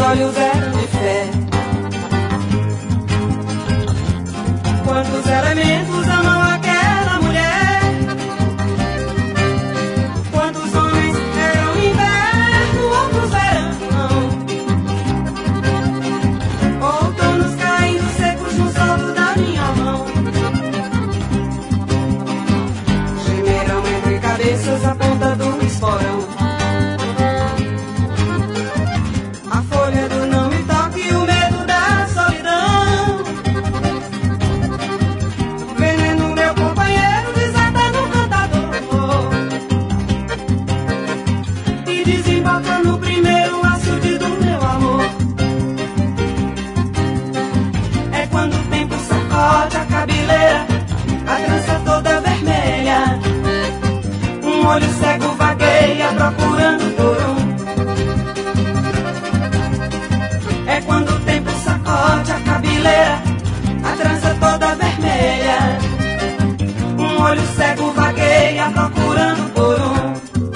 olhos eram de fé. Quantos elementos amam aquela mulher? Quantos homens eram inverno, outros verão, outonos caindo secos no solo da minha mão. Gemerão entre cabeças a ponta do esporão. A folha do não me toque e o medo da solidão. Veneno meu companheiro desata no cantador e desemboca no primeiro açude do meu amor. É quando o tempo sacode a cabeleira, a trança toda vermelha. Um olho cego vagueia procurando por um. É quando o tempo sacode a cabeleira, a trança toda vermelha. Um olho cego vagueia procurando por um.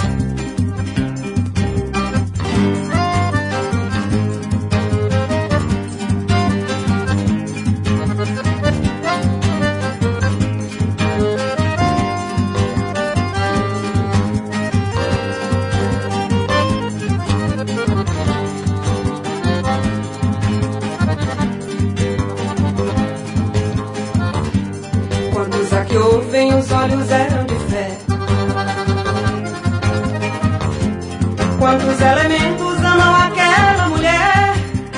Quantos a que ouvem os olhos eram de fé? Quantos elementos amam aquela mulher?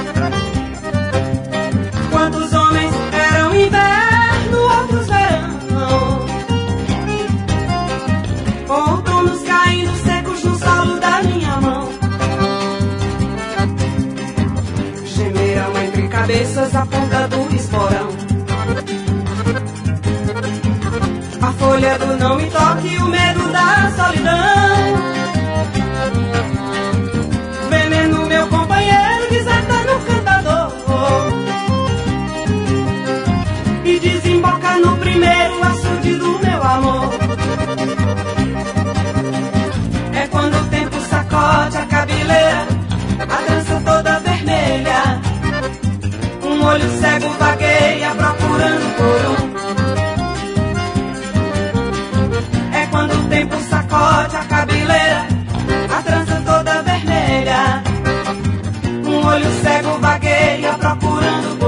Quantos homens eram inverno, outros verão, outonos caindo secos no solo da minha mão. Gemerão entre cabeças a ponta do esporão. A folha do não me toque e o medo da solidão. Veneno meu companheiro desata no cantador e desemboca no primeiro açude do meu amor. É quando o tempo sacode a cabeleira, a trança toda vermelha. Um olho cego vagueia procurando por um. Quando o tempo sacode a cabeleira, a trança toda vermelha. Um olho cego vagueia procurando